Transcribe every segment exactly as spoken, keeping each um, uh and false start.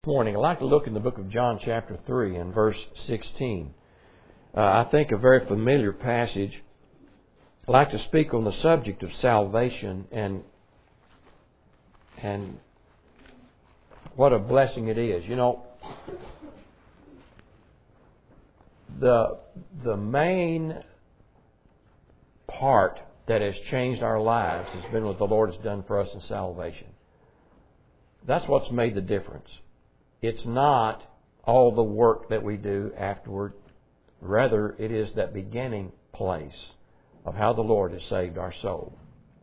Morning, I'd like to look in the book of John chapter three and verse sixteen. Uh, I think a very familiar passage. I'd like to speak on the subject of salvation and and what a blessing it is. You know, the the main part that has changed our lives has been what the Lord has done for us in salvation. That's what's made the difference. It's not all the work that we do afterward. Rather, it is that beginning place of how the Lord has saved our soul.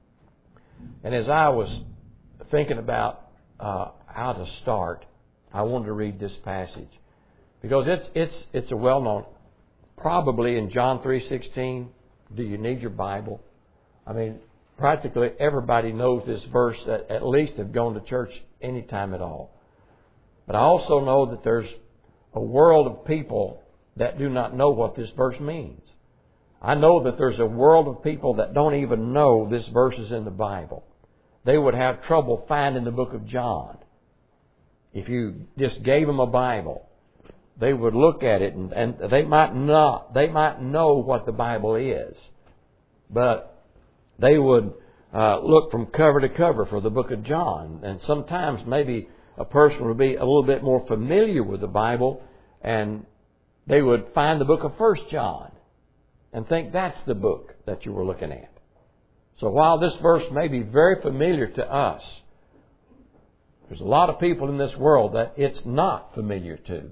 And as I was thinking about uh, how to start, I wanted to read this passage because it's it's it's a well-known. Probably in John three sixteen, do you need your Bible? I mean, practically everybody knows this verse that at least have gone to church any time at all. But I also know that there's a world of people that do not know what this verse means. I know that there's a world of people that don't even know this verse is in the Bible. They would have trouble finding the book of John. If you just gave them a Bible, they would look at it and, and they might not, they might know what the Bible is, but they would uh, look from cover to cover for the book of John. And sometimes maybe a person would be a little bit more familiar with the Bible and they would find the book of First John and think that's the book that you were looking at. So while this verse may be very familiar to us, there's a lot of people in this world that it's not familiar to.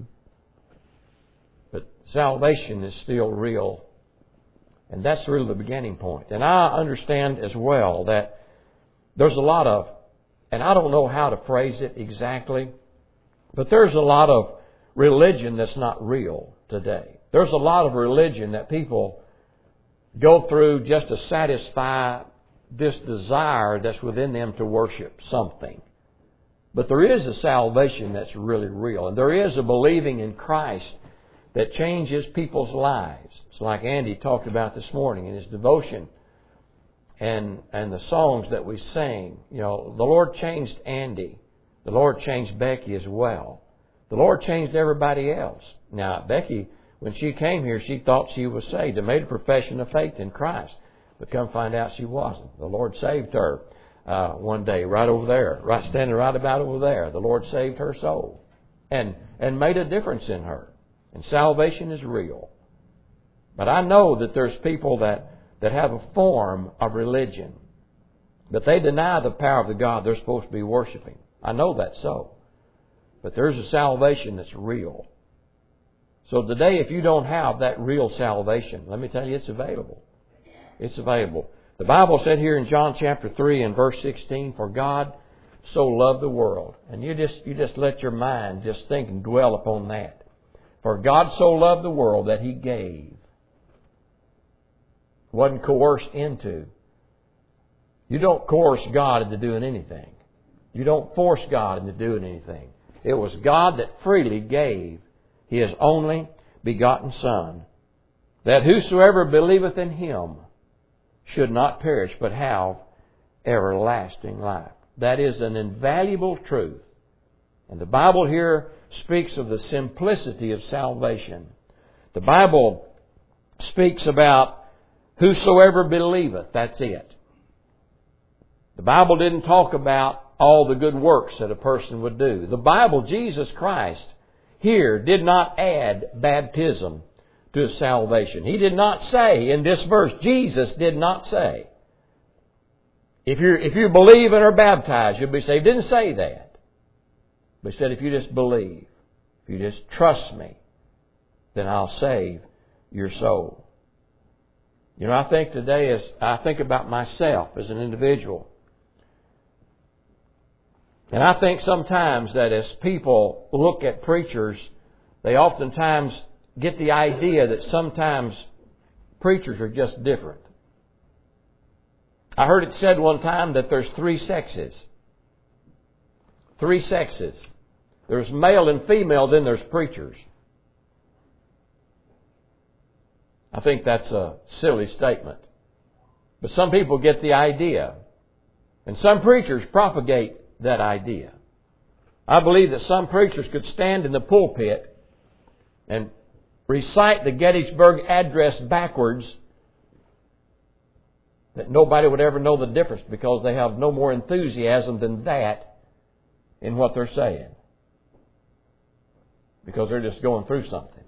But salvation is still real. And that's really the beginning point. And I understand as well that there's a lot of, and I don't know how to phrase it exactly, but there's a lot of religion that's not real today. There's a lot of religion that people go through just to satisfy this desire that's within them to worship something. But there is a salvation that's really real. And there is a believing in Christ that changes people's lives. It's like Andy talked about this morning in his devotion. And and the songs that we sing, you know, the Lord changed Andy. The Lord changed Becky as well. The Lord changed everybody else. Now, Becky, when she came here, she thought she was saved and made a profession of faith in Christ. But come find out she wasn't. The Lord saved her uh, one day right over there, right standing right about over there. The Lord saved her soul and and made a difference in her. And salvation is real. But I know that there's people that that have a form of religion, but they deny the power of the God they're supposed to be worshiping. I know that's so. But there's a salvation that's real. So today, if you don't have that real salvation, let me tell you, it's available. It's available. The Bible said here in John chapter three and verse sixteen, for God so loved the world. And you just, you just let your mind just think and dwell upon that. For God so loved the world that He gave. Wasn't coerced into. You don't coerce God into doing anything. You don't force God into doing anything. It was God that freely gave His only begotten Son, that whosoever believeth in Him should not perish, but have everlasting life. That is an invaluable truth. And the Bible here speaks of the simplicity of salvation. The Bible speaks about whosoever believeth, that's it. The Bible didn't talk about all the good works that a person would do. The Bible, Jesus Christ, here did not add baptism to His salvation. He did not say in this verse, Jesus did not say, if you if you believe and are baptized, you'll be saved. He didn't say that. But He said, if you just believe, if you just trust me, then I'll save your soul. You know, I think today as I think about myself as an individual. And I think sometimes that as people look at preachers, they oftentimes get the idea that sometimes preachers are just different. I heard it said one time that there's three sexes. Three sexes. There's male and female, then there's preachers. I think that's a silly statement. But some people get the idea. And some preachers propagate that idea. I believe that some preachers could stand in the pulpit and recite the Gettysburg Address backwards, that nobody would ever know the difference because they have no more enthusiasm than that in what they're saying. Because they're just going through something.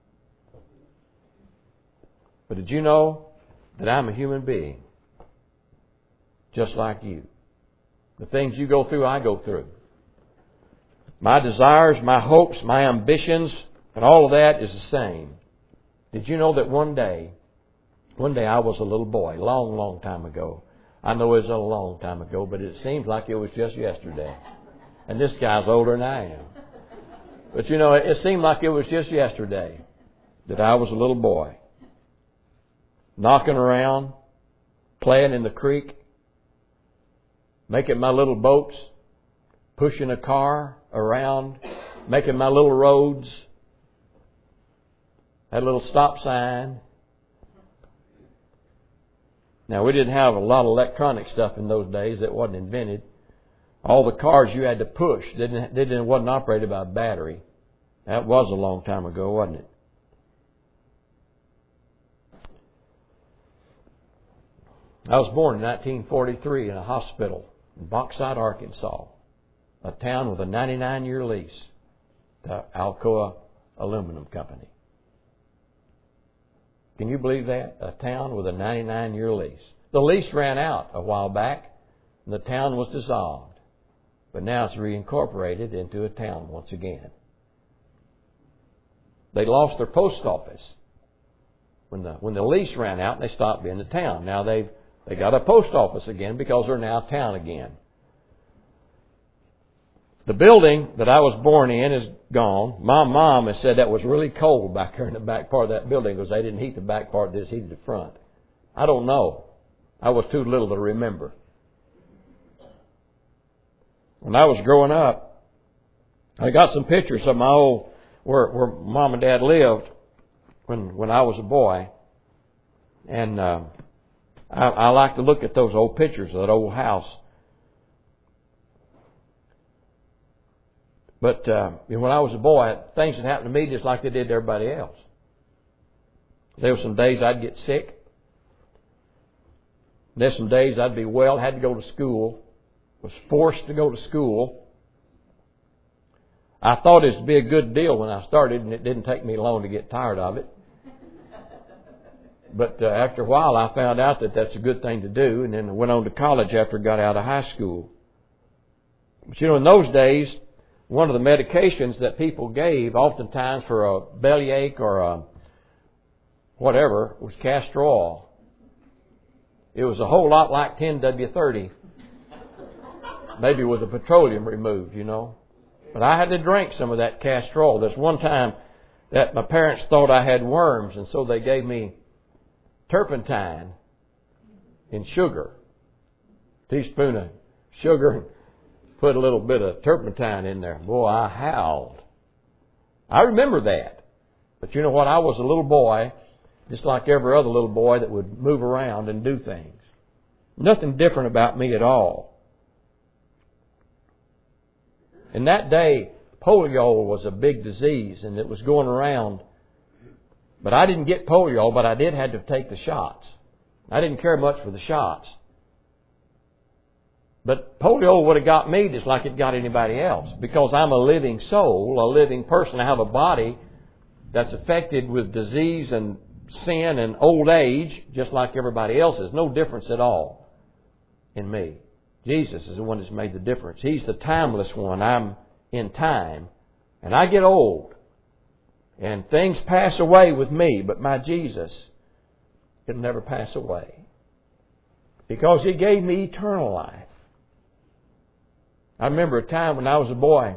But did you know that I'm a human being? Just like you. The things you go through, I go through. My desires, my hopes, my ambitions, and all of that is the same. Did you know that one day, one day I was a little boy, long, long time ago. I know it was a long time ago, but it seems like it was just yesterday. And this guy's older than I am. But you know, it seemed like it was just yesterday that I was a little boy. Knocking around, playing in the creek, making my little boats, pushing a car around, making my little roads. Had a little stop sign. Now, we didn't have a lot of electronic stuff in those days that wasn't invented. All the cars you had to push didn't, didn't wasn't operated by a battery. That was a long time ago, wasn't it? I was born in nineteen forty-three in a hospital in Bauxite, Arkansas, a town with a ninety-nine year lease to Alcoa Aluminum Company. Can you believe that? A town with a ninety-nine year lease. The lease ran out a while back, and the town was dissolved. But now it's reincorporated into a town once again. They lost their post office. When the when the lease ran out, they stopped being a town. Now they've they got a post office again because they're now a town again. The building that I was born in is gone. My mom has said that was really cold back there in the back part of that building because they didn't heat the back part, they just heated the front. I don't know. I was too little to remember. When I was growing up, I got some pictures of my old, where, where Mom and Dad lived when when I was a boy. And uh, I, I like to look at those old pictures of that old house. But uh, when I was a boy, things had happened to me just like they did to everybody else. There were some days I'd get sick. There's some days I'd be well, had to go to school, was forced to go to school. I thought it would be a good deal when I started, and it didn't take me long to get tired of it. But uh, after a while, I found out that that's a good thing to do, and then I went on to college after I got out of high school. But you know, in those days, one of the medications that people gave, oftentimes for a bellyache or a whatever, was castor oil. It was a whole lot like ten W thirty, maybe with the petroleum removed, you know. But I had to drink some of that castor oil. There's one time that my parents thought I had worms, and so they gave me turpentine in sugar, a teaspoon of sugar, and put a little bit of turpentine in there. Boy, I howled. I remember that. But you know what? I was a little boy, just like every other little boy that would move around and do things. Nothing different about me at all. In that day, polio was a big disease, and it was going around. But I didn't get polio, but I did have to take the shots. I didn't care much for the shots. But polio would have got me just like it got anybody else, because I'm a living soul, a living person. I have a body that's affected with disease and sin and old age, just like everybody else is. No difference at all in me. Jesus is the one that's made the difference. He's the timeless one. I'm in time, and I get old, and things pass away with me, but my Jesus, it'll never pass away, because He gave me eternal life. I remember a time when I was a boy,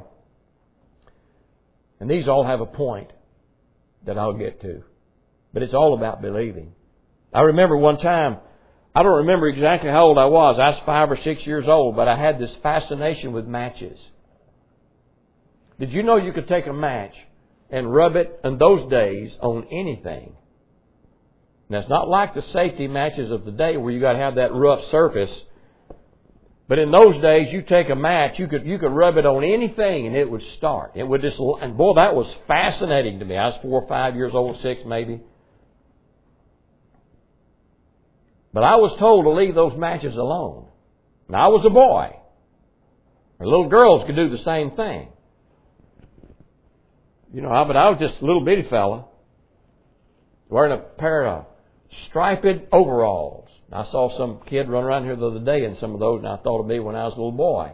and these all have a point that I'll get to, but it's all about believing. I remember one time, I don't remember exactly how old I was. I was five or six years old, but I had this fascination with matches. Did you know you could take a match and rub it in those days on anything? Now, it's not like the safety matches of the day where you got to have that rough surface. But in those days, you take a match, you could you could rub it on anything and it would start. It would just, and boy, that was fascinating to me. I was four or five years old, six maybe. But I was told to leave those matches alone. Now, I was a boy. And little girls could do the same thing. You know, but I was just a little bitty fella wearing a pair of striped overalls. I saw some kid run around here the other day in some of those, and I thought of me when I was a little boy.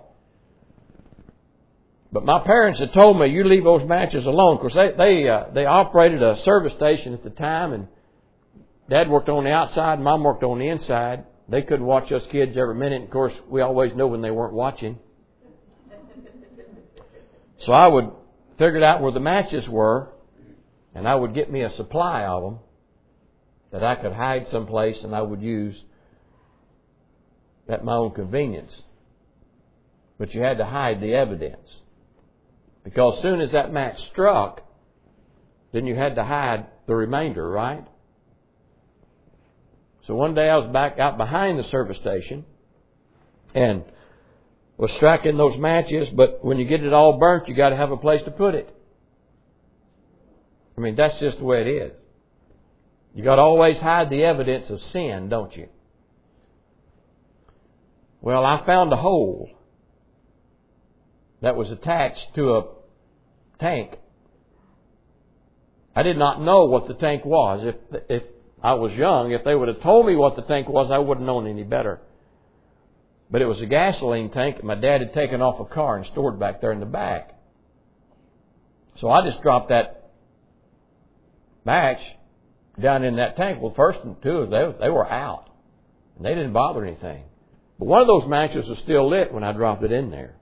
But my parents had told me, you leave those matches alone. Of course, they they, uh, they operated a service station at the time, and Dad worked on the outside, and Mom worked on the inside. They couldn't watch us kids every minute. Of course, we always know when they weren't watching. So I would figure out where the matches were, and I would get me a supply of them that I could hide someplace, and I would use at my own convenience. But you had to hide the evidence. Because as soon as that match struck, then you had to hide the remainder, right? So one day I was back out behind the service station and was striking those matches, but when you get it all burnt, you got to have a place to put it. I mean, that's just the way it is. You got to always hide the evidence of sin, don't you? Well, I found a hole that was attached to a tank. I did not know what the tank was. If if I was young, if they would have told me what the tank was, I wouldn't have known any better. But it was a gasoline tank that my dad had taken off a car and stored back there in the back. So I just dropped that match down in that tank. Well, first and two, they, they were out. And they didn't bother anything. But one of those matches was still lit when I dropped it in there.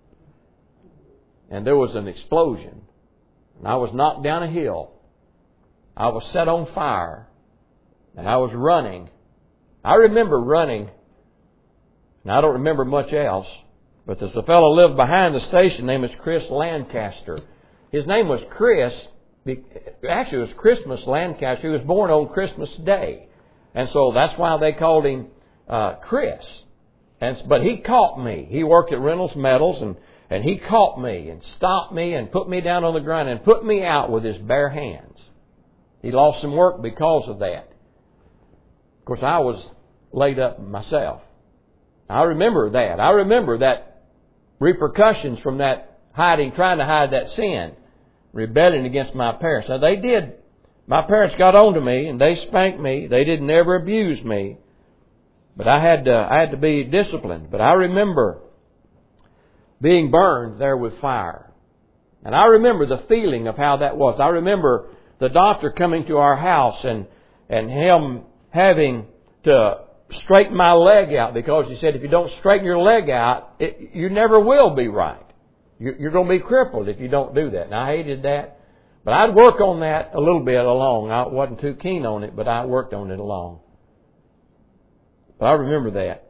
And there was an explosion. And I was knocked down a hill. I was set on fire. And I was running. I remember running. And I don't remember much else. But there's a fellow lived behind the station named was Chris Lancaster. His name was Chris. Actually, it was Christmas Lancaster. He was born on Christmas Day. And so that's why they called him uh, Chris. And, but he caught me. He worked at Reynolds Metals, and, and he caught me and stopped me and put me down on the ground and put me out with his bare hands. He lost some work because of that. Of course, I was laid up myself. I remember that. I remember that repercussions from that hiding, trying to hide that sin, rebelling against my parents. Now, they did. My parents got on to me, and they spanked me. They didn't ever abuse me. But I had to, I had to be disciplined. But I remember being burned there with fire. And I remember the feeling of how that was. I remember the doctor coming to our house and, and him having to straighten my leg out, because he said, if you don't straighten your leg out, it, you never will be right. You, you're going to be crippled if you don't do that. And I hated that. But I'd work on that a little bit along. I wasn't too keen on it, but I worked on it along. But I remember that.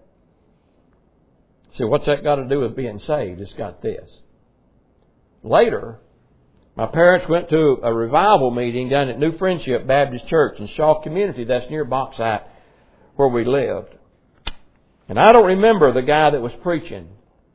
So what's that got to do with being saved? It's got this. Later, my parents went to a revival meeting down at New Friendship Baptist Church in Shaw Community. That's near Bauxite, where we lived. And I don't remember the guy that was preaching.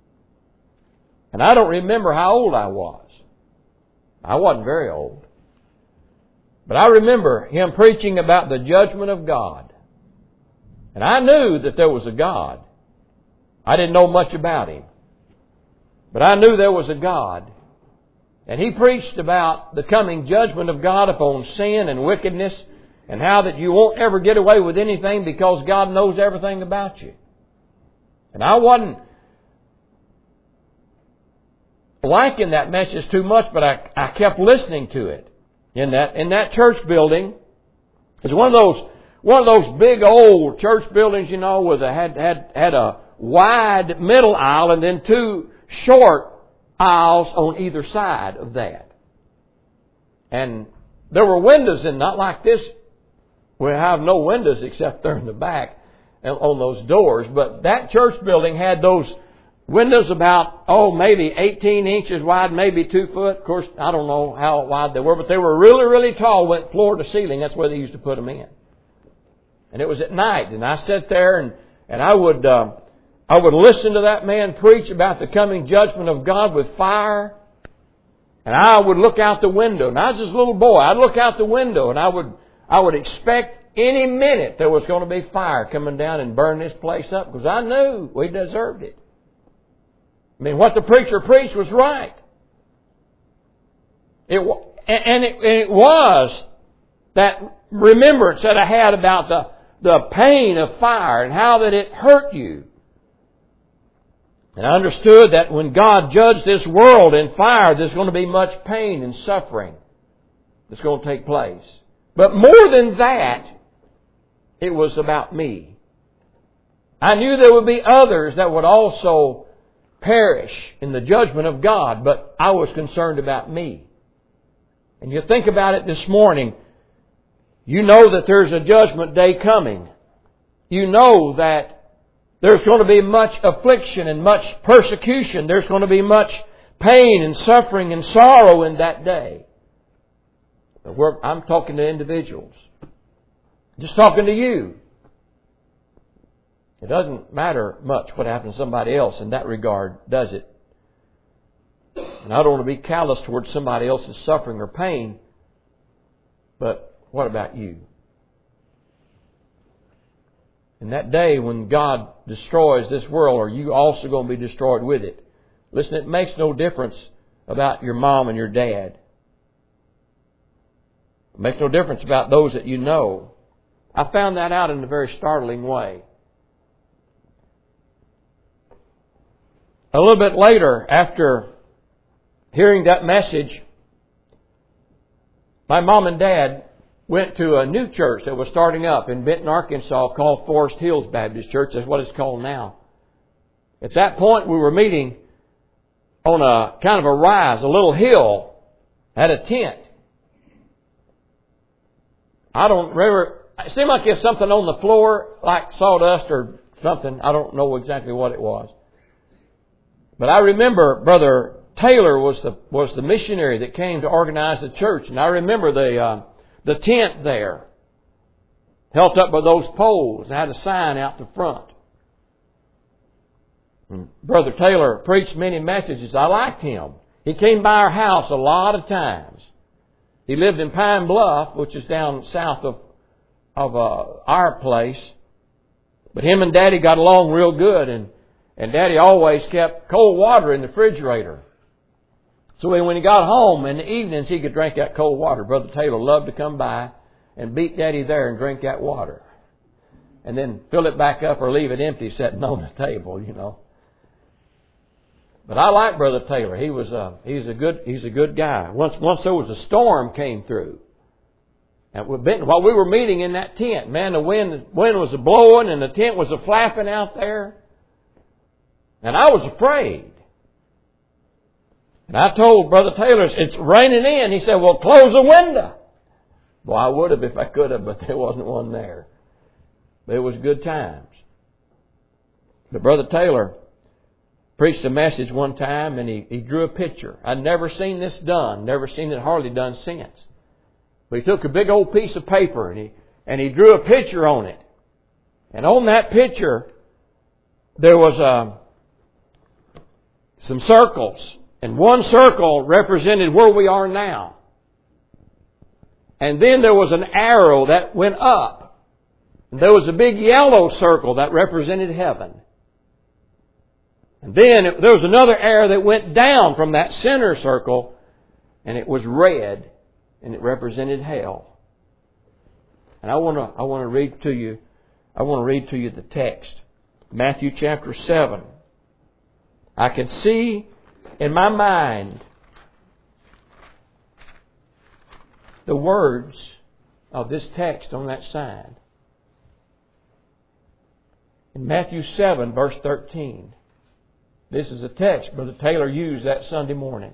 And I don't remember how old I was. I wasn't very old. But I remember him preaching about the judgment of God. And I knew that there was a God. I didn't know much about Him. But I knew there was a God. And he preached about the coming judgment of God upon sin and wickedness, and how that you won't ever get away with anything because God knows everything about you. And I wasn't liking that message too much, but I, I kept listening to it. In that in that church building, it's one of those one of those big old church buildings, you know, with a had had had a wide middle aisle and then two short aisles on either side of that. And there were windows in, not like this. We have no windows except there in the back on those doors. But that church building had those windows about, oh, maybe eighteen inches wide, maybe two foot. Of course, I don't know how wide they were, but they were really, really tall, went floor to ceiling. That's where they used to put them in. And it was at night, and I sat there, and, and I would uh, I would listen to that man preach about the coming judgment of God with fire. And I would look out the window. And I was just a little boy. I'd look out the window and I would, I would expect any minute there was going to be fire coming down and burn this place up, because I knew we deserved it. I mean, what the preacher preached was right. It, and, it, and it was that remembrance that I had about the, the pain of fire and how that it hurt you. And I understood that when God judged this world in fire, there's going to be much pain and suffering that's going to take place. But more than that, it was about me. I knew there would be others that would also perish in the judgment of God, but I was concerned about me. And you think about it this morning, you know that there's a judgment day coming. You know that there's going to be much affliction and much persecution. There's going to be much pain and suffering and sorrow in that day. But we're, I'm talking to individuals. Just talking to you. It doesn't matter much what happens to somebody else in that regard, does it? And I don't want to be callous towards somebody else's suffering or pain. But what about you? In that day when God destroys this world, are you also going to be destroyed with it? Listen, it makes no difference about your mom and your dad. It makes no difference about those that you know. I found that out in a very startling way. A little bit later, after hearing that message, my mom and dad went to a new church that was starting up in Benton, Arkansas, called Forest Hills Baptist Church. That's what it's called now. At that point, we were meeting on a kind of a rise, a little hill, at a tent. I don't remember. It seemed like there's something on the floor, like sawdust or something. I don't know exactly what it was. But I remember Brother Taylor was the was the missionary that came to organize the church, and I remember the uh, the tent there, held up by those poles, and had a sign out the front. And Brother Taylor preached many messages. I liked him. He came by our house a lot of times. He lived in Pine Bluff, which is down south of of uh, our place. But him and Daddy got along real good, and and Daddy always kept cold water in the refrigerator. So when he got home in the evenings, he could drink that cold water. Brother Taylor loved to come by and beat Daddy there and drink that water. And then fill it back up or leave it empty sitting on the table, you know. But I like Brother Taylor. He was a, he's a good, he's a good guy. Once, once there was a storm came through. And while we were meeting in that tent, man, the wind, wind was blowing and the tent was a flapping out there. And I was afraid. And I told Brother Taylor, it's raining in. He said, well, close the window. Well, I would have if I could have, but there wasn't one there. But it was good times. But Brother Taylor preached a message one time, and he, he drew a picture. I'd never seen this done, never seen it hardly done since. But he took a big old piece of paper, and he, and he drew a picture on it. And on that picture, there was a, some circles. And one circle represented where we are now. And then there was an arrow that went up. And there was a big yellow circle that represented heaven. And then there was another arrow that went down from that center circle, and it was red, and it represented hell. And I want to I want to read to you I want to read to you the text. Matthew chapter seven. I can see in my mind the words of this text on that sign. In Matthew seven, verse thirteen. This is a text Brother Taylor used that Sunday morning.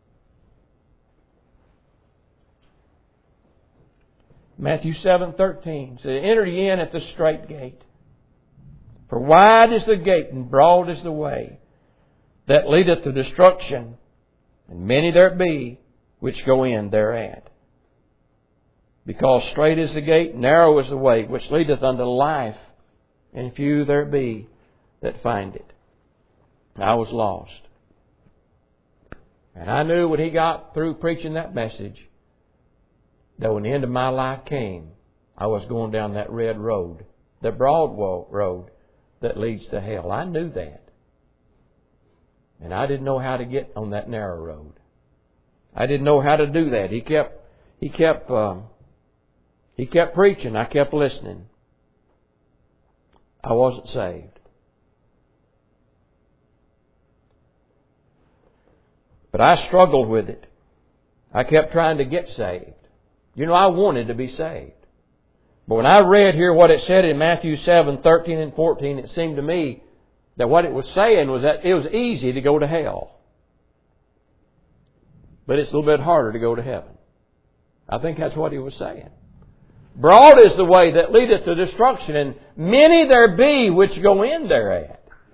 Matthew seven thirteen says, enter ye in at the strait gate. For wide is the gate and broad is the way that leadeth to destruction, and many there be which go in thereat. Because strait is the gate, narrow is the way which leadeth unto life, and few there be that find it. I was lost. And I knew when he got through preaching that message that when the end of my life came, I was going down that red road, the broad road that leads to hell. I knew that. And I didn't know how to get on that narrow road. I didn't know how to do that. He kept, he kept, um, he kept preaching. I kept listening. I wasn't saved. But I struggled with it. I kept trying to get saved. You know, I wanted to be saved. But when I read here what it said in Matthew seven, thirteen and fourteen, it seemed to me that what it was saying was that it was easy to go to hell. But it's a little bit harder to go to heaven. I think that's what he was saying. Broad is the way that leadeth to destruction, and many there be which go in thereat.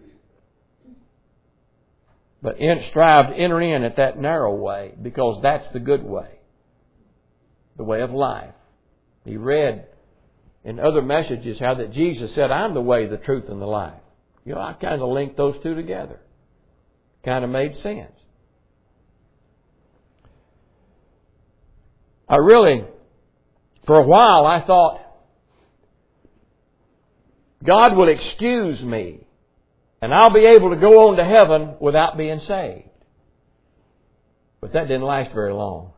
But in, strive to enter in at that narrow way, because that's the good way. The way of life. He read in other messages how that Jesus said, I'm the way, the truth, and the life. You know, I kind of linked those two together. Kind of made sense. I really, for a while, I thought, God will excuse me, and I'll be able to go on to heaven without being saved. But that didn't last very long.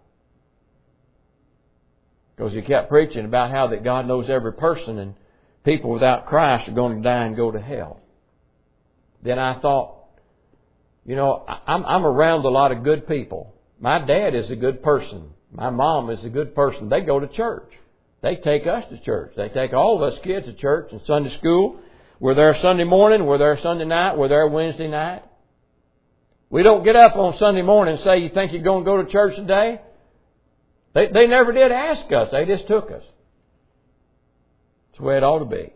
Because he kept preaching about how that God knows every person, and people without Christ are going to die and go to hell. Then I thought, you know, I'm, I'm around a lot of good people. My dad is a good person. My mom is a good person. They go to church. They take us to church. They take all of us kids to church and Sunday school. We're there Sunday morning. We're there Sunday night. We're there Wednesday night. We don't get up on Sunday morning and say, you think you're going to go to church today? They, they never did ask us. They just took us. That's the way it ought to be.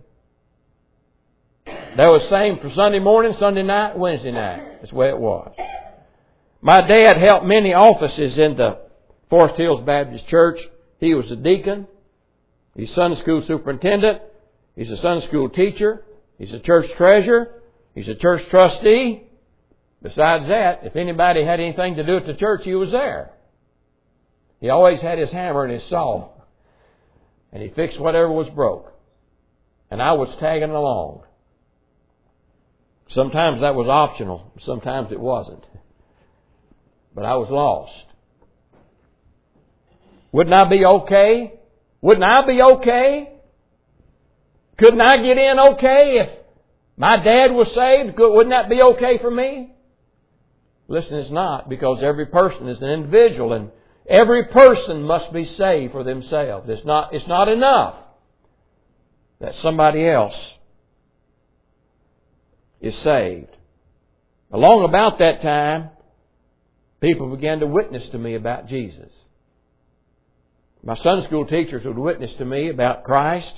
That was the same for Sunday morning, Sunday night, Wednesday night. That's the way it was. My dad held many offices in the Forest Hills Baptist Church. He was a deacon. He's Sunday school superintendent. He's a Sunday school teacher. He's a church treasurer. He's a church trustee. Besides that, if anybody had anything to do with the church, he was there. He always had his hammer and his saw. And he fixed whatever was broke. And I was tagging along. Sometimes that was optional. Sometimes it wasn't. But I was lost. Wouldn't I be okay? Wouldn't I be okay? Couldn't I get in okay if my dad was saved? Wouldn't that be okay for me? Listen, it's not, because every person is an individual, and every person must be saved for themselves. It's not, it's not enough that somebody else is saved. Along about that time, people began to witness to me about Jesus. My Sunday school teachers would witness to me about Christ.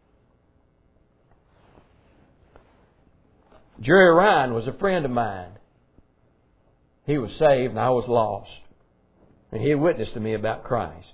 Jerry Ryan was a friend of mine. He was saved and I was lost. And he witnessed to me about Christ.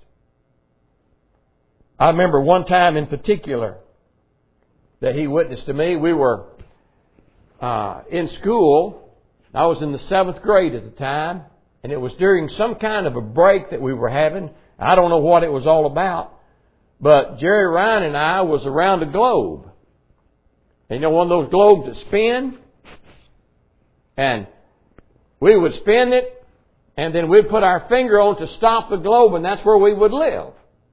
I remember one time in particular that he witnessed to me. We were uh, in school. I was in the seventh grade at the time. And it was during some kind of a break that we were having. I don't know what it was all about. But Jerry Ryan and I was around a globe. And you know, one of those globes that spin? And we would spin it, and then we'd put our finger on to stop the globe, and that's where we would live.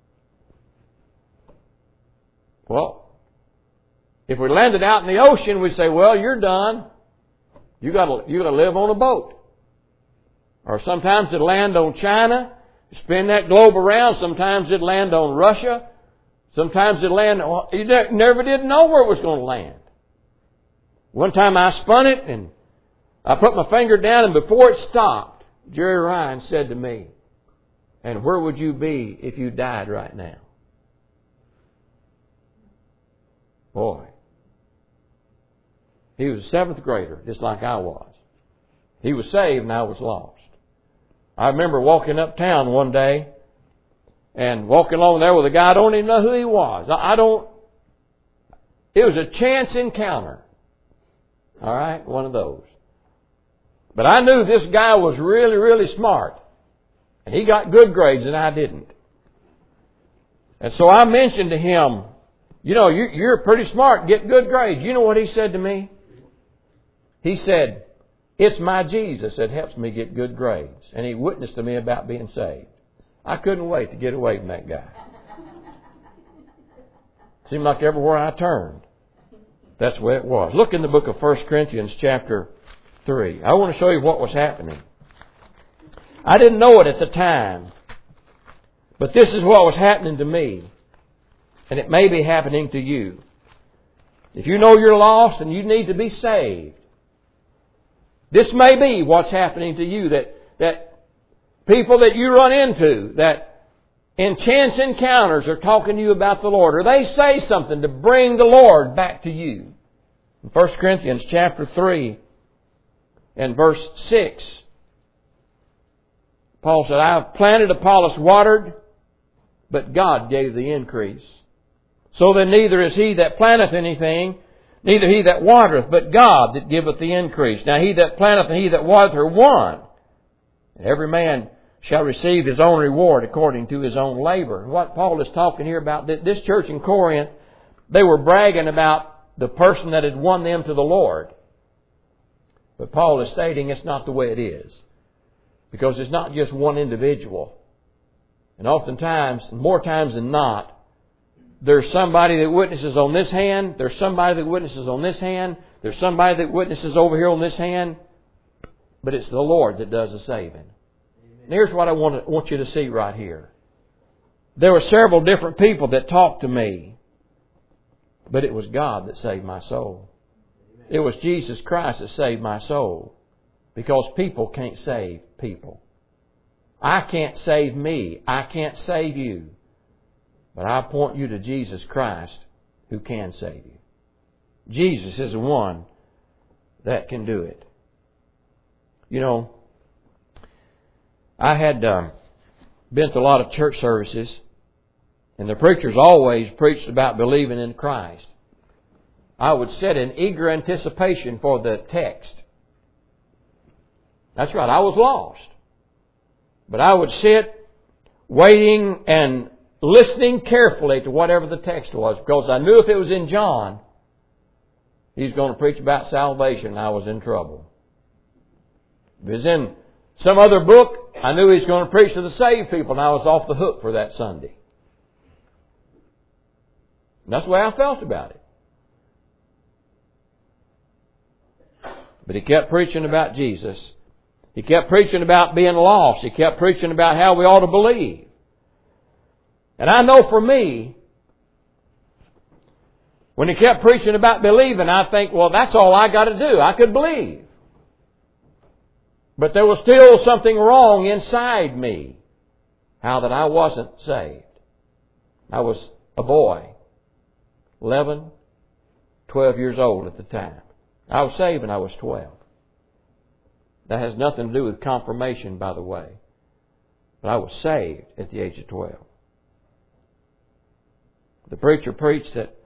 Well, if we landed out in the ocean, we'd say, well, you're done. You gotta, you gotta live on a boat. Or sometimes it'd land on China, spin that globe around. Sometimes it'd land on Russia. Sometimes it'd land, you never did know where it was going to land. One time I spun it and I put my finger down, and before it stopped, Jerry Ryan said to me, and where would you be if you died right now? Boy. He was a seventh grader, just like I was. He was saved and I was lost. I remember walking uptown one day and walking along there with a guy. I don't even know who he was. I don't, it was a chance encounter. All right? One of those. But I knew this guy was really, really smart. And he got good grades and I didn't. And so I mentioned to him, you know, you're pretty smart, get good grades. You know what he said to me? He said, it's my Jesus that helps me get good grades. And he witnessed to me about being saved. I couldn't wait to get away from that guy. Seemed like everywhere I turned, that's the way it was. Look in the book of First Corinthians chapter three. I want to show you what was happening. I didn't know it at the time, but this is what was happening to me. And it may be happening to you. If you know you're lost and you need to be saved, this may be what's happening to you. That, that people that you run into, that in chance encounters are talking to you about the Lord, or they say something to bring the Lord back to you. In First Corinthians chapter three and verse six, Paul said, I have planted, Apollos watered, but God gave the increase. So then neither is he that planteth anything, neither he that watereth, but God that giveth the increase. Now he that planteth and he that watereth are one. And every man shall receive his own reward according to his own labor. And what Paul is talking here about, this church in Corinth, they were bragging about the person that had won them to the Lord. But Paul is stating it's not the way it is. Because it's not just one individual. And oftentimes, more times than not, there's somebody that witnesses on this hand, there's somebody that witnesses on this hand, there's somebody that witnesses over here on this hand, but it's the Lord that does the saving. And here's what I want, to, want you to see right here. There were several different people that talked to me, but it was God that saved my soul. It was Jesus Christ that saved my soul. Because people can't save people. I can't save me. I can't save you. But I point you to Jesus Christ who can save you. Jesus is the one that can do it. You know, I had um, been to a lot of church services, and the preachers always preached about believing in Christ. I would sit in eager anticipation for the text. That's right, I was lost. But I would sit waiting and listening carefully to whatever the text was, because I knew if it was in John, he's going to preach about salvation, and I was in trouble. If it was in some other book, I knew he was going to preach to the saved people, and I was off the hook for that Sunday. And that's the way I felt about it. But he kept preaching about Jesus. He kept preaching about being lost. He kept preaching about how we ought to believe. And I know for me, when he kept preaching about believing, I think, well, that's all I got to do. I could believe. But there was still something wrong inside me. How that I wasn't saved. I was a boy, eleven, twelve years old at the time. I was saved when I was twelve. That has nothing to do with confirmation, by the way. But I was saved at the age of twelve. The preacher preached that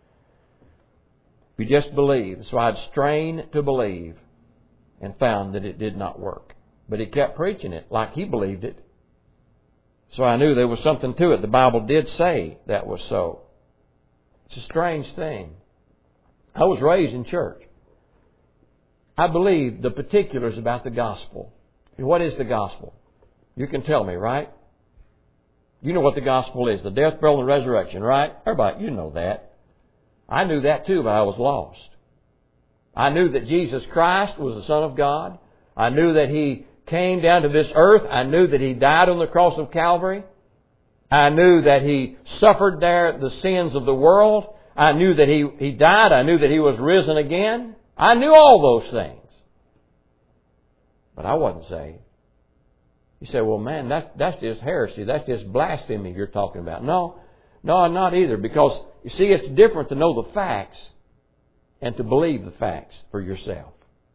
we just believe. So I'd strain to believe and found that it did not work. But he kept preaching it like he believed it. So I knew there was something to it. The Bible did say that was so. It's a strange thing. I was raised in church. I believe the particulars about the gospel. What is the gospel? You can tell me, right? You know what the gospel is. The death, burial, and resurrection, right? Everybody, you know that. I knew that too, but I was lost. I knew that Jesus Christ was the Son of God. I knew that He came down to this earth. I knew that He died on the cross of Calvary. I knew that He suffered there the sins of the world. I knew that He, he died. I knew that He was risen again. I knew all those things. But I wasn't saved. You say, well, man, that's, that's just heresy. That's just blasphemy you're talking about. No, no, not either. Because, you see, it's different to know the facts and to believe the facts for yourself.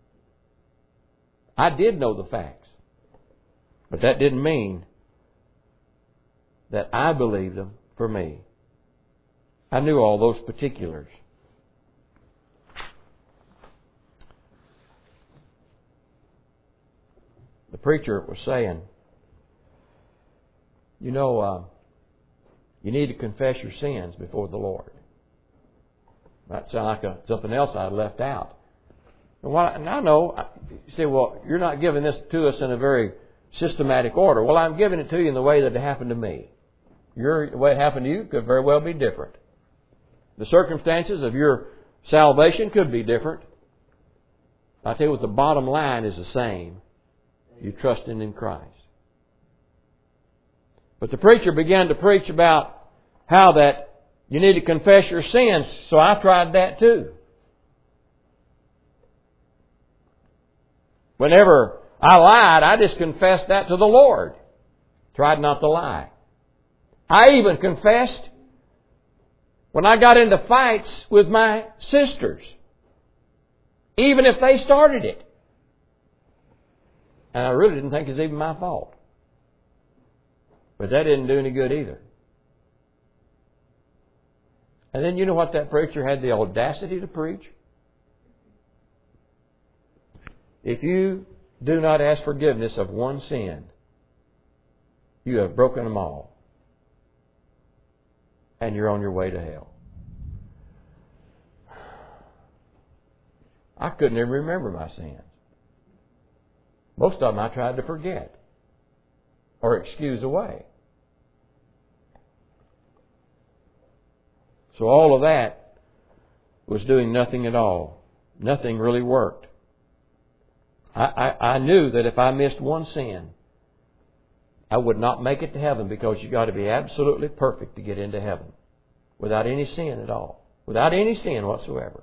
I did know the facts. But that didn't mean that I believed them for me. I knew all those particulars. preacher was saying, you know, uh, you need to confess your sins before the Lord. That sounds like a, something else I left out. And, what, and I know, you say, well, you're not giving this to us in a very systematic order. Well, I'm giving it to you in the way that it happened to me. Your, the way it happened to you could very well be different. The circumstances of your salvation could be different. I tell you what, the bottom line is the same. You trusting in Christ. But the preacher began to preach about how that you need to confess your sins. So I tried that too. Whenever I lied, I just confessed that to the Lord. Tried not to lie. I even confessed when I got into fights with my sisters, even if they started it. And I really didn't think it was even my fault. But that didn't do any good either. And then you know what that preacher had the audacity to preach? If you do not ask forgiveness of one sin, you have broken them all. And you're on your way to hell. I couldn't even remember my sins. Most of them I tried to forget or excuse away. So all of that was doing nothing at all. Nothing really worked. I, I, I knew that if I missed one sin, I would not make it to heaven, because you've got to be absolutely perfect to get into heaven. Without any sin at all. Without any sin whatsoever.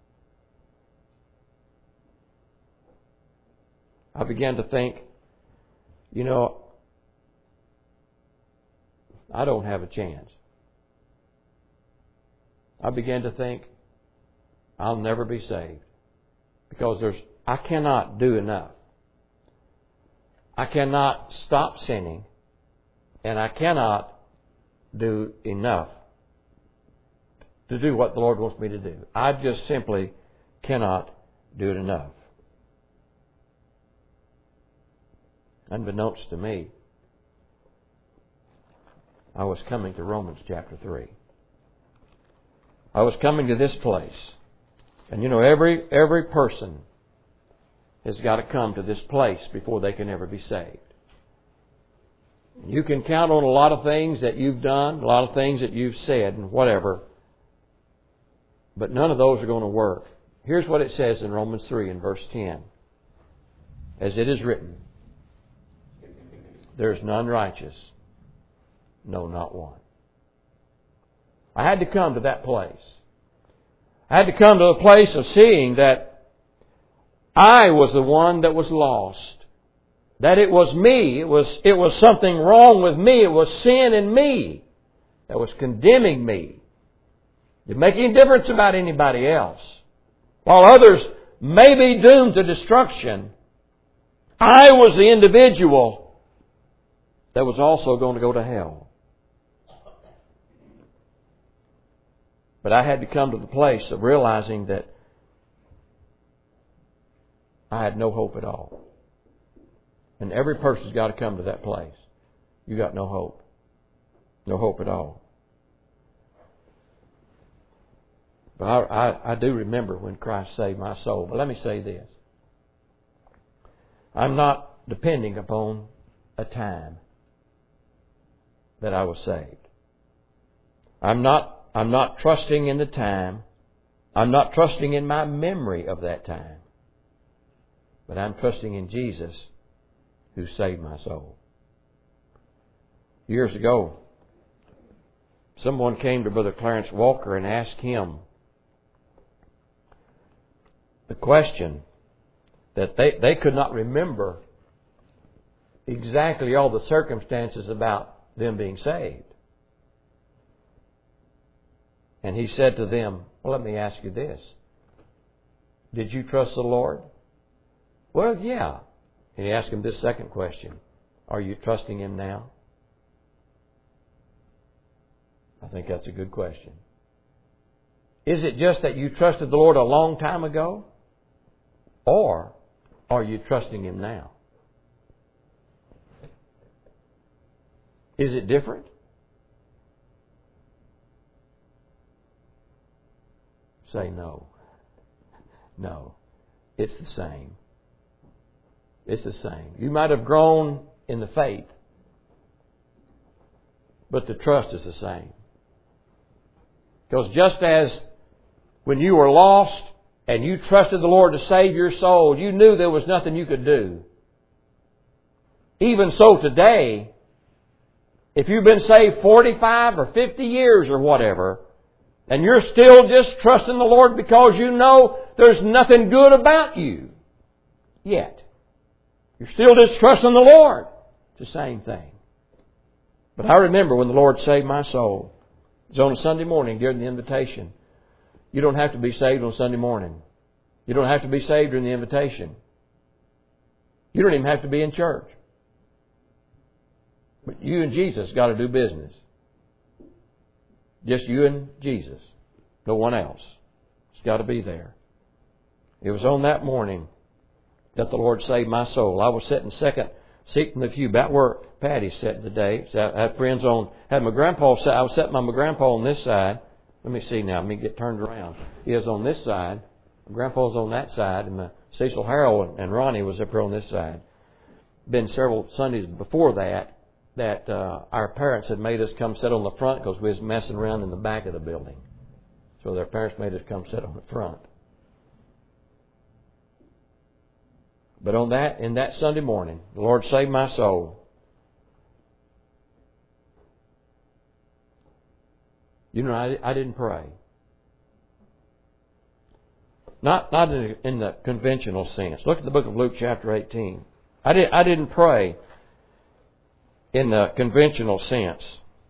I began to think, you know, I don't have a chance. I began to think, I'll never be saved. Because there's, I cannot do enough. I cannot stop sinning. And I cannot do enough to do what the Lord wants me to do. I just simply cannot do it enough. Unbeknownst to me, I was coming to Romans chapter three. I was coming to this place. And you know, every every person has got to come to this place before they can ever be saved. You can count on a lot of things that you've done, a lot of things that you've said, and whatever. But none of those are going to work. Here's what it says in Romans three in verse ten. As it is written, there is none righteous, no, not one. I had to come to that place. I had to come to a place of seeing that I was the one that was lost. That it was me. It was, it was something wrong with me. It was sin in me that was condemning me. It didn't make any difference about anybody else. While others may be doomed to destruction, I was the individual that was also going to go to hell. But I had to come to the place of realizing that I had no hope at all. And every person's got to come to that place. You got no hope. No hope at all. But I, I, I do remember when Christ saved my soul. But let me say this. I'm not depending upon a time that I was saved. I'm not I'm not trusting in the time. I'm not trusting in my memory of that time. But I'm trusting in Jesus who saved my soul. Years ago, someone came to Brother Clarence Walker and asked him the question that they, they could not remember exactly all the circumstances about them being saved. And he said to them, well, let me ask you this. Did you trust the Lord? Well, yeah. And he asked him this second question. Are you trusting Him now? I think that's a good question. Is it just that you trusted the Lord a long time ago? Or are you trusting Him now? Is it different? Say no. No. It's the same. It's the same. You might have grown in the faith, but the trust is the same. Because just as when you were lost and you trusted the Lord to save your soul, you knew there was nothing you could do. Even so today, if you've been saved forty-five or fifty years or whatever, and you're still just trusting the Lord because you know there's nothing good about you yet, you're still just trusting the Lord. It's the same thing. But I remember when the Lord saved my soul. It was on a Sunday morning during the invitation. You don't have to be saved on Sunday morning. You don't have to be saved during the invitation. You don't even have to be in church. But you and Jesus got to do business. Just you and Jesus. No one else. It's got to be there. It was on that morning that the Lord saved my soul. I was sitting second seat in the pew, about where Patty's sitting today. So I had friends on, had my grandpa, I was sitting by my grandpa on this side. Let me see now, let me get turned around. He is on this side. My grandpa's on that side, and my Cecil Harrell and Ronnie was up here on this side. Been several Sundays before that, that uh, our parents had made us come sit on the front because we was messing around in the back of the building. So their parents made us come sit on the front. But on that, in that Sunday morning, the Lord saved my soul. You know, I, I didn't pray. Not not in the, in the conventional sense. Look at the book of Luke chapter eighteen. I, did, I didn't pray in the conventional sense.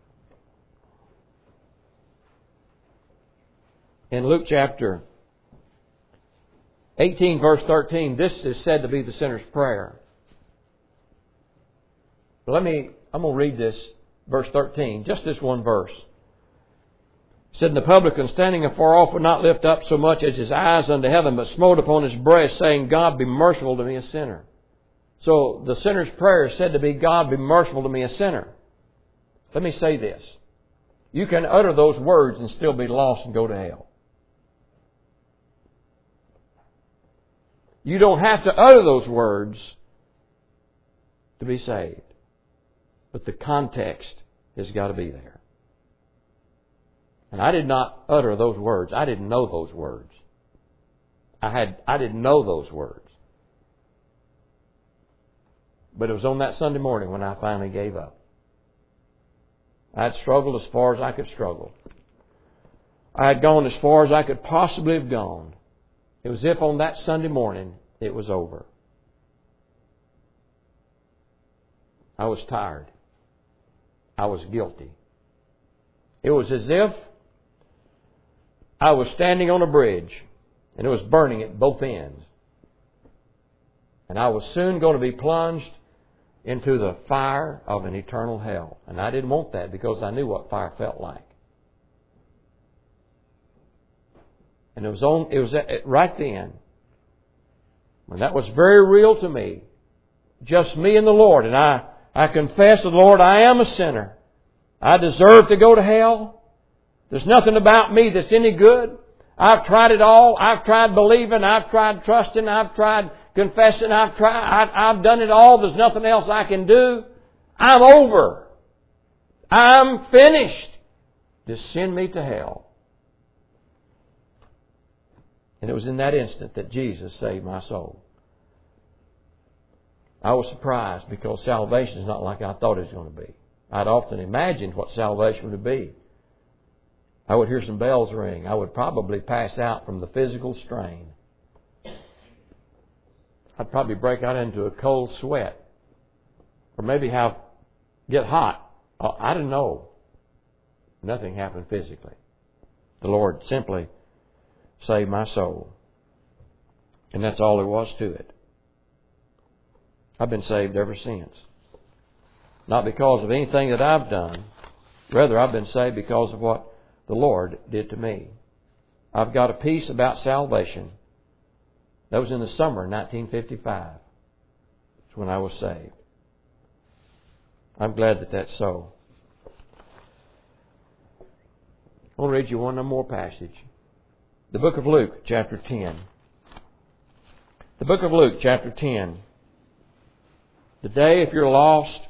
In Luke chapter eighteen, verse thirteen, this is said to be the sinner's prayer. But let me, I'm going to read this, verse thirteen, just this one verse. It said, "And the publican standing afar off would not lift up so much as his eyes unto heaven, but smote upon his breast, saying, God, be merciful to me, a sinner." So the sinner's prayer is said to be, God, be merciful to me, a sinner. Let me say this. You can utter those words and still be lost and go to hell. You don't have to utter those words to be saved. But the context has got to be there. And I did not utter those words. I didn't know those words. I had I didn't know those words. But it was on that Sunday morning when I finally gave up. I had struggled as far as I could struggle. I had gone as far as I could possibly have gone. It was as if on that Sunday morning it was over. I was tired. I was guilty. It was as if I was standing on a bridge and it was burning at both ends. And I was soon going to be plunged into the fire of an eternal hell. And I didn't want that because I knew what fire felt like. And it was on, it was right then, when that was very real to me, just me and the Lord. And I, I confess to the Lord, I am a sinner. I deserve to go to hell. There's nothing about me that's any good. I've tried it all. I've tried believing. I've tried trusting. I've tried confessing. I've tried. I, I've done it all. There's nothing else I can do. I'm over. I'm finished. Just send me to hell. And it was in that instant that Jesus saved my soul. I was surprised because salvation is not like I thought it was going to be. I'd often imagined what salvation would be. I would hear some bells ring. I would probably pass out from the physical strain. I'd probably break out into a cold sweat. Or maybe have get hot. I don't know. Nothing happened physically. The Lord simply saved my soul. And that's all there was to it. I've been saved ever since. Not because of anything that I've done. Rather, I've been saved because of what the Lord did to me. I've got a peace about salvation. That was in the summer of nineteen fifty-five. That's when I was saved. I'm glad that that's so. I want to read you one more passage. The book of Luke, chapter ten. The book of Luke, chapter ten. Today, if you're lost,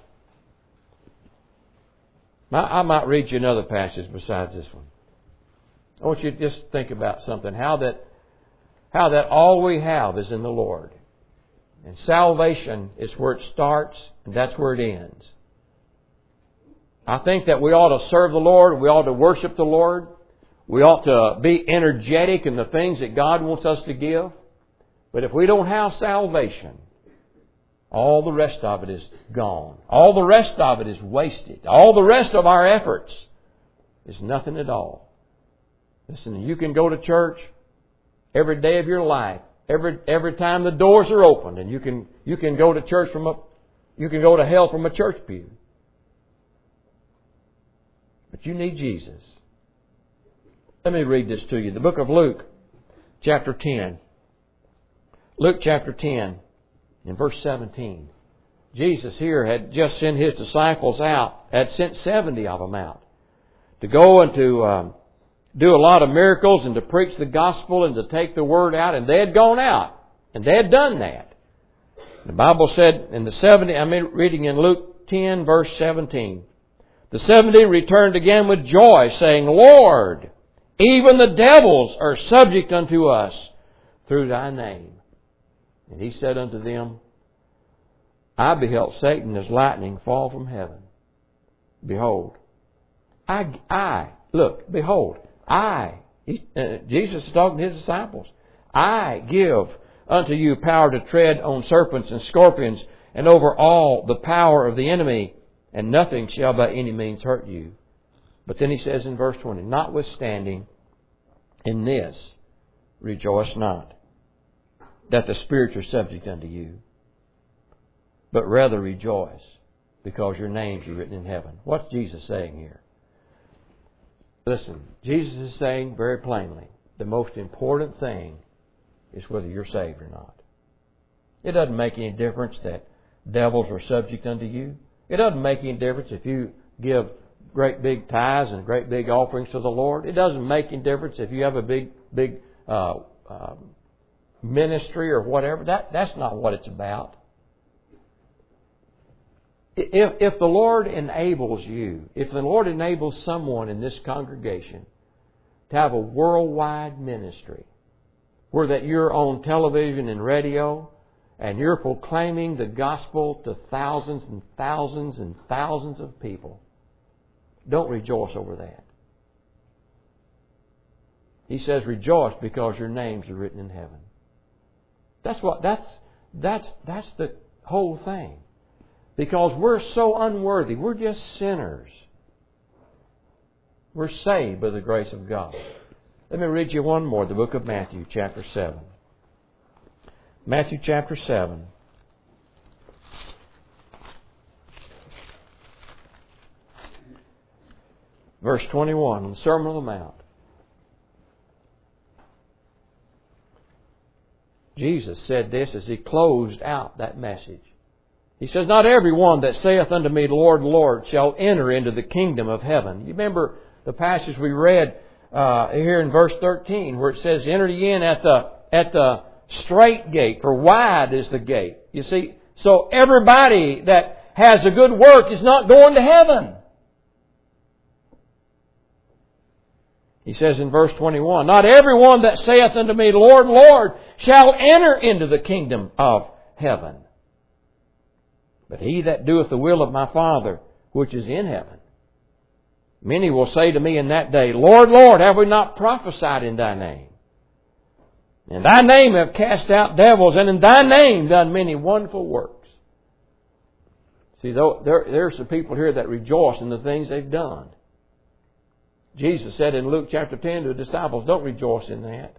I might read you another passage besides this one. I want you to just think about something. How that, how that all we have is in the Lord. And salvation is where it starts, and that's where it ends. I think that we ought to serve the Lord. We ought to worship the Lord. We ought to be energetic in the things that God wants us to give. But if we don't have salvation, all the rest of it is gone. All the rest of it is wasted. All the rest of our efforts is nothing at all. Listen, you can go to church every day of your life. Every every time the doors are opened, and you can you can go to church from a you can go to hell from a church pew. But you need Jesus. Let me read this to you. The book of Luke, chapter ten. Luke chapter ten, in verse seventeen. Jesus here had just sent His disciples out, had sent seventy of them out to go and to um, do a lot of miracles and to preach the gospel and to take the word out. And they had gone out. And they had done that. The Bible said in the seventy, I'm reading in Luke ten, verse seventeen. The seventy returned again with joy, saying, Lord, even the devils are subject unto us through Thy name. And He said unto them, I beheld Satan as lightning fall from heaven. Behold, I, I, look, behold, I, he, uh, Jesus is talking to His disciples, I give unto you power to tread on serpents and scorpions and over all the power of the enemy, and nothing shall by any means hurt you. But then He says in verse twenty, notwithstanding, in this rejoice not, that the spirits are subject unto you, but rather rejoice, because your names are written in heaven. What's Jesus saying here? Listen, Jesus is saying very plainly, the most important thing is whether you're saved or not. It doesn't make any difference that devils are subject unto you. It doesn't make any difference if you give great big tithes and great big offerings to the Lord. It doesn't make any difference if you have a big, big uh, uh, ministry or whatever. That that's not what it's about. If, if the Lord enables you, if the Lord enables someone in this congregation to have a worldwide ministry, where that you're on television and radio and you're proclaiming the gospel to thousands and thousands and thousands of people, don't rejoice over that. He says, rejoice because your names are written in heaven. That's what that's that's that's the whole thing. Because we're so unworthy. We're just sinners. We're saved by the grace of God. Let me read you one more. The book of Matthew, chapter seven. Matthew, chapter seven. Verse twenty-one, the Sermon on the Mount. Jesus said this as He closed out that message. He says, not every one that saith unto me, Lord, Lord, shall enter into the kingdom of heaven. You remember the passage we read uh, here in verse thirteen, where it says, enter ye in at the at the strait gate, for wide is the gate. You see, so everybody that has a good work is not going to heaven. He says in verse twenty-one, not every one that saith unto me, Lord, Lord, shall enter into the kingdom of heaven, but he that doeth the will of my Father which is in heaven. Many will say to me in that day, Lord, Lord, have we not prophesied in Thy name? In Thy name have cast out devils, and in Thy name done many wonderful works. See, there, there are some people here that rejoice in the things they've done. Jesus said in Luke chapter ten to the disciples, don't rejoice in that.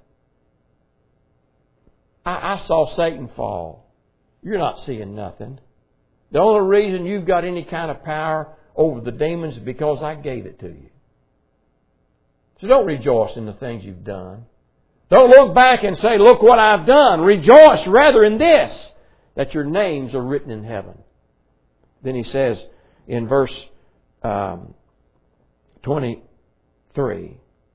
I, I saw Satan fall. You're not seeing nothing. The only reason you've got any kind of power over the demons is because I gave it to you. So don't rejoice in the things you've done. Don't look back and say, look what I've done. Rejoice rather in this, that your names are written in heaven. Then He says in verse um, twenty-three,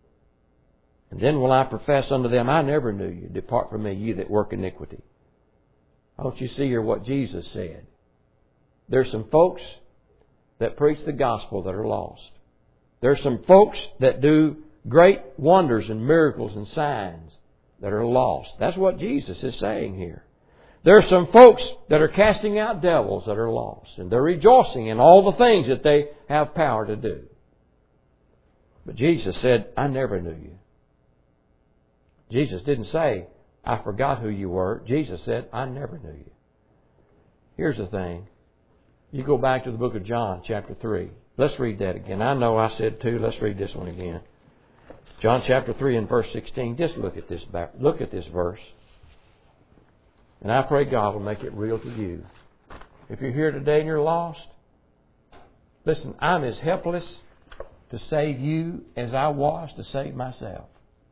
And then will I profess unto them, I never knew you. Depart from me, ye that work iniquity. Don't you see here what Jesus said? There's some folks that preach the gospel that are lost. There's some folks that do great wonders and miracles and signs that are lost. That's what Jesus is saying here. There are some folks that are casting out devils that are lost. And they're rejoicing in all the things that they have power to do. But Jesus said, I never knew you. Jesus didn't say, I forgot who you were. Jesus said, I never knew you. Here's the thing. You go back to the book of John, chapter three. Let's read that again. I know I said two. Let's read this one again. John chapter three and verse sixteen. Just look at this back. Look at this verse. And I pray God will make it real to you. If you're here today and you're lost, listen, I'm as helpless to save you as I was to save myself.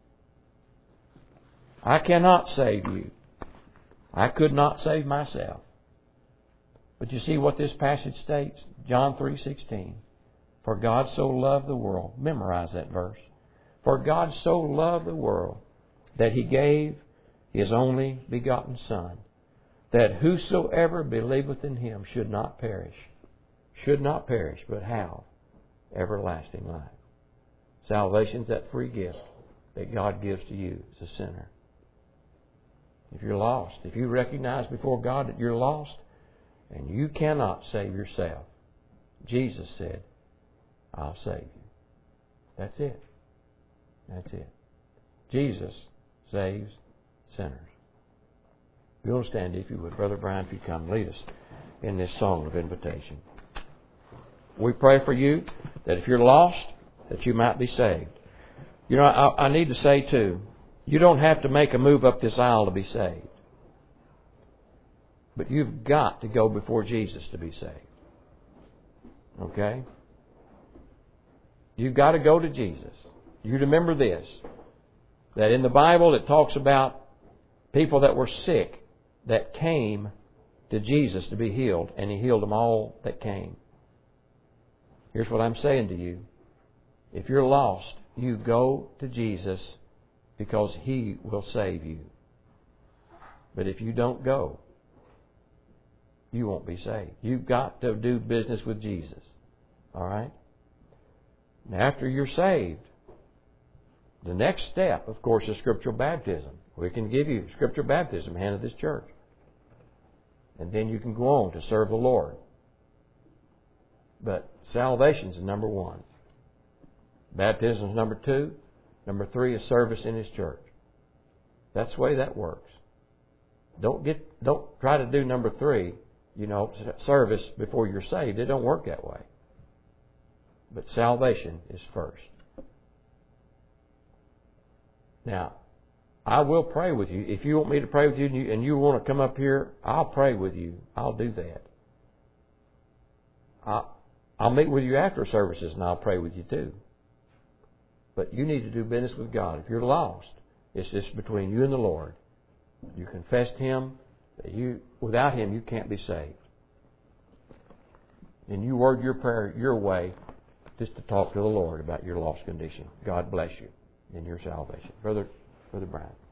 I cannot save you. I could not save myself. But you see what this passage states? John three sixteen. For God so loved the world. Memorize that verse. For God so loved the world that He gave His only begotten Son, that whosoever believeth in Him should not perish. Should not perish, but have everlasting life. Salvation's that free gift that God gives to you as a sinner. If you're lost, if you recognize before God that you're lost and you cannot save yourself, Jesus said, I'll save you. That's it. That's it. Jesus saves sinners. You'll stand if you would. Brother Brian, if you come lead us in this song of invitation. We pray for you that if you're lost, that you might be saved. You know, I, I need to say too, you don't have to make a move up this aisle to be saved. But you've got to go before Jesus to be saved. Okay? You've got to go to Jesus. You remember this, that in the Bible it talks about people that were sick that came to Jesus to be healed, and He healed them all that came. Here's what I'm saying to you. If you're lost, you go to Jesus because He will save you. But if you don't go, you won't be saved. You've got to do business with Jesus. All right? Now, after you're saved, the next step, of course, is scriptural baptism. We can give you scriptural baptism, hand of this church. And then you can go on to serve the Lord. But salvation's number one. Baptism's number two. Number three is service in His church. That's the way that works. Don't get, don't try to do number three, you know, service before you're saved. It don't work that way. But salvation is first. Now, I will pray with you. If you want me to pray with you and you, and you want to come up here, I'll pray with you. I'll do that. I'll, I'll meet with you after services and I'll pray with you too. But you need to do business with God. If you're lost, it's just between you and the Lord. You confess to Him that you, without Him, you can't be saved. And you word your prayer your way just to talk to the Lord about your lost condition. God bless you in your salvation. Brother, Brother Brian.